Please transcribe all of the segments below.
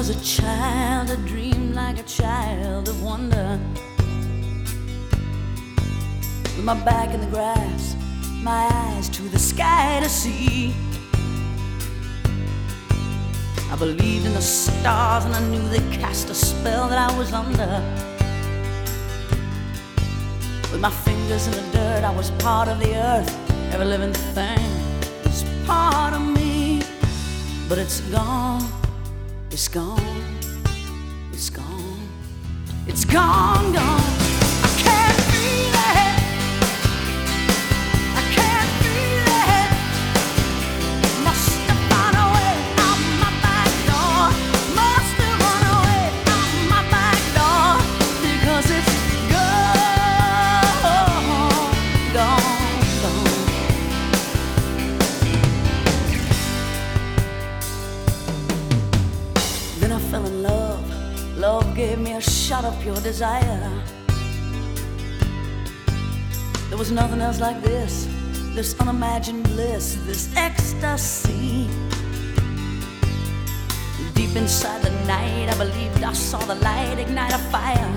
was a child, I dreamed like a child of wonder. With my back in the grass, my eyes to the sky to see. I believed in the stars and I knew they cast a spell that I was under. With my fingers in the dirt, I was part of the earth. Every living thing is part of me. But it's gone, it's gone, it's gone, it's gone, gone. I can't feel it, I can't feel it. Must have run away out my back door. Must have run away out my back door. Because it's gone, gone, gone. Then I fell in love. Love gave me a shot of pure desire. There was nothing else like this unimagined bliss, this ecstasy. Deep inside the night, I believed I saw the light ignite a fire.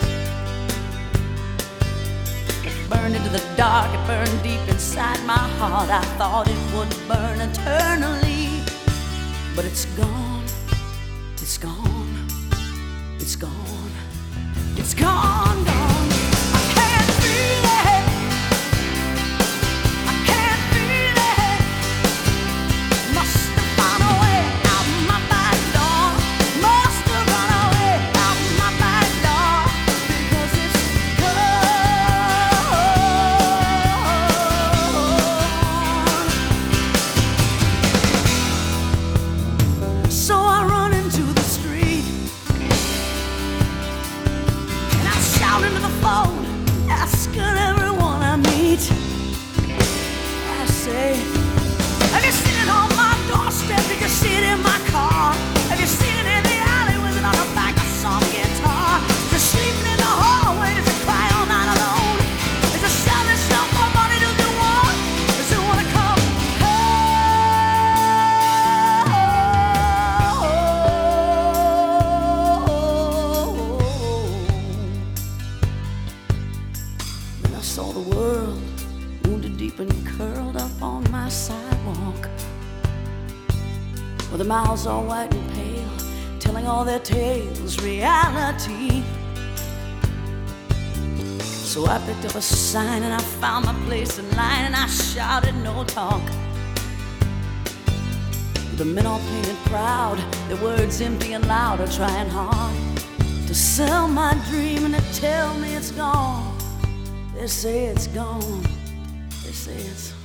It burned into the dark, it burned deep inside my heart. I thought it would burn eternally, but it's gone, it's gone, it's gone, it's gone, gone. I can't feel it, I can't feel it. Must have run away out my back door. Must have run away out my back door. Because it's gone. So I run into the street and I shout into the phone, asking everyone I meet. I say, have you seen it on my doorstep? Did you see it in my car? Have you seen it in the alley with it on the back of some guitar? Is it sleeping in the hallway? Does it cry all night alone? Is it selling stuff for money? Does it want? Does it want to come home? Then I saw the world, wounded deep and curled up on my sidewalk, with their mouths all white and pale, telling all their tales reality. So I picked up a sign and I found my place in line and I shouted no talk. The men all painted proud, their words empty and loud, are trying hard to sell my dream and to tell me it's gone. They say it's gone, they say it's